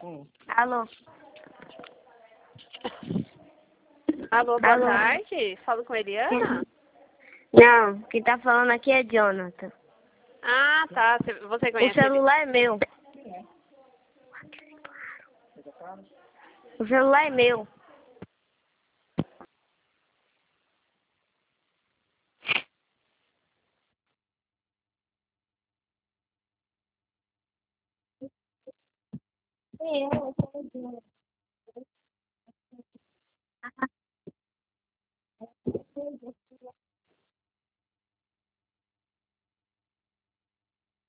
Alô? Alô, boa Alô? tarde. Falo com a Eliana? Não, quem tá falando aqui é Jonathan. Ah, tá. Você O conhece celular é meu. O celular é meu.